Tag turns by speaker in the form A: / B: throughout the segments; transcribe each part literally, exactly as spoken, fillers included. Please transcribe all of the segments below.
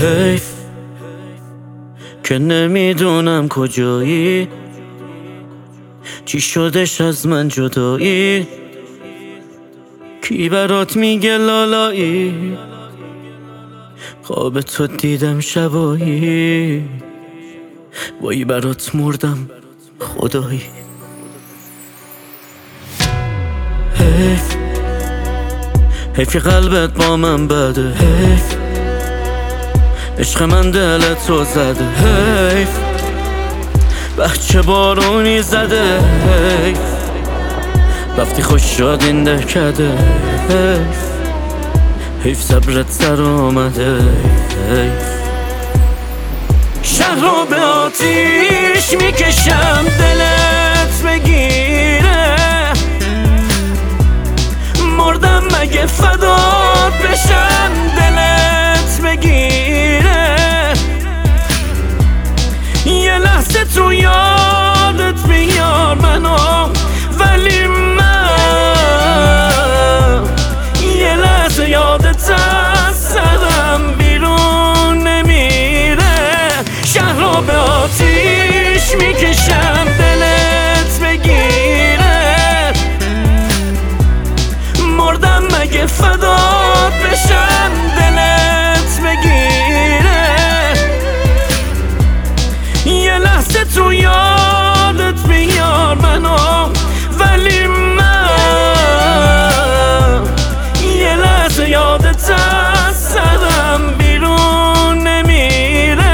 A: حیف که نمیدونم کجایی، چی شدش از من جدایی، کی برات میگه لالایی، خواب تو دیدم شبایی، وای برات مردم خدایی. حیف حیف که قلبت با من بده، حیف عشق من دلتو زده، حیف بچه بارونی زده، حیف رفتی خوش شد این دهکده، حیف حیف صبرت سر آمده، حیف شهر رو به آتیش میکشم دلت بگیره، مردم مگه فدات بشم دلت بگیره، یه لحظه تو یادت بیار منو، ولی من یه لحظه یادت از سرم بیرون نمیره. شهر رو به آتیش میکشم دلت بگیره، مردم مگه فدات بشم دلت بگیره، یه لحظه تو یادت بیار منو، ولی من یه لحظه یادت از سرم بیرون نمیره.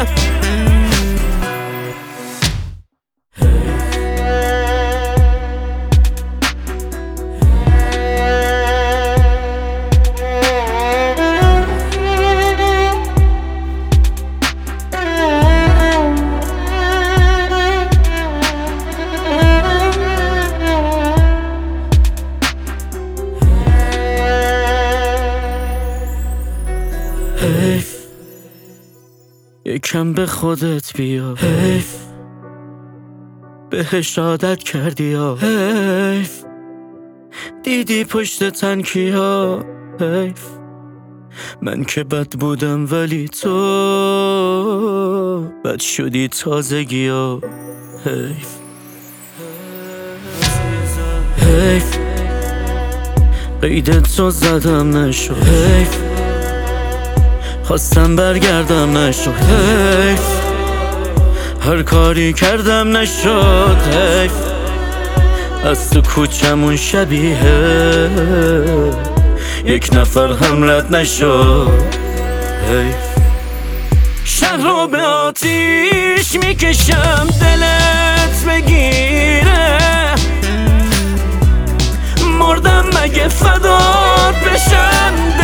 A: حیف یکم به خودت بیا، حیف بهش عادت کردی یا، حیف دیدی پشت تنکیا، حیف من که بد بودم ولی تو بد شدی تازگی ها، حیف حیف قیدت تو زدم نشد، حیف خواستم برگردم نشد، حیف هر کاری کردم نشد، حیف از تو کوچمون شبیه یک نفر هم رد نشد، حیف شهر رو به آتیش میکشم دلت بگیره، مردم مگه فدات بشم